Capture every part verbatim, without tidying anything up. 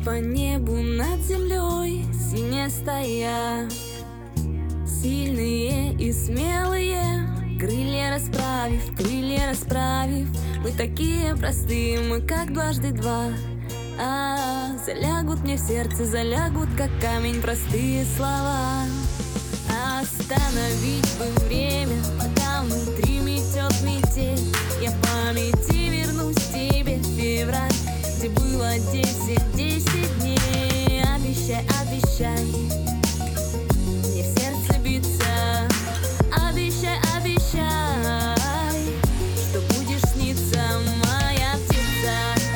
по небу над землей, синяя стая. Сильные и смелые, крылья расправив, крылья расправив. Мы такие простые, мы как дважды два. А, залягут мне в сердце, залягут как камень простые слова. Остановить бы время, пока внутри метет метель. Я в памяти вернусь к тебе в февраль, где было десять, десять дней. Обещай, обещай мне в сердце биться. Обещай, обещай, что будешь сниться, моя птица.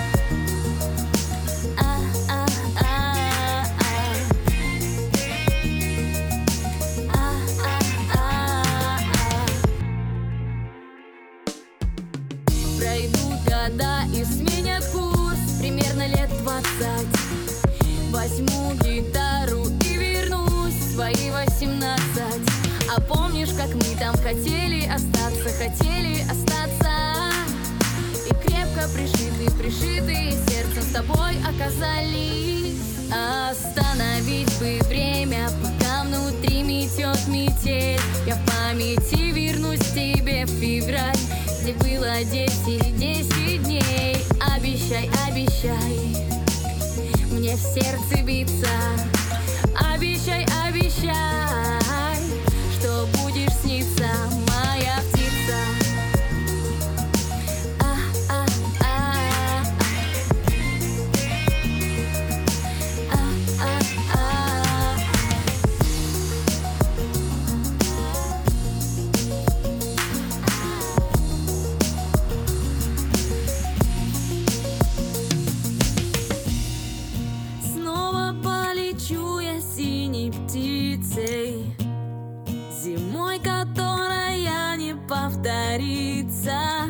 А, а, а, а. А, а, а, а. Пройдут года и сменят курс, примерно лет двадцать. Возьму гитару и вернусь в свои восемнадцать. А помнишь, как мы там хотели остаться, хотели остаться? И крепко пришиты, пришиты сердцем с тобой оказались. Остановить бы время, пока внутри метет метель. Я в памяти вернусь к тебе в февраль, где было десять, десять дней. Обещай, обещай мне в сердце биться. Обещай, обещай, что будешь сниться, моя птица. А, а, а, а, а, а. Снова полечу я синей птицей, зимой, которая не повторится.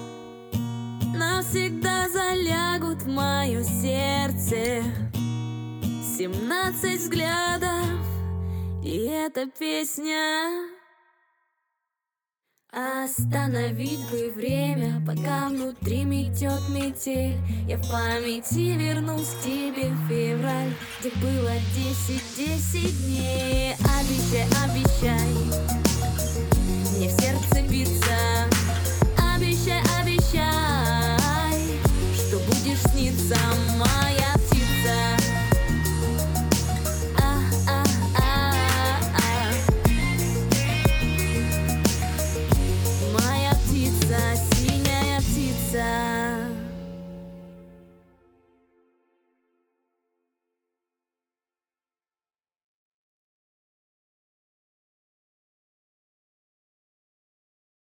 Навсегда залягут в мое сердце семнадцать взглядов, и эта песня. Остановить бы время, пока внутри метет метель. Я в памяти вернусь к тебе в февраль, где было десять, десять дней. Обещай, обещай мне в сердце биться. Обещай, обещай.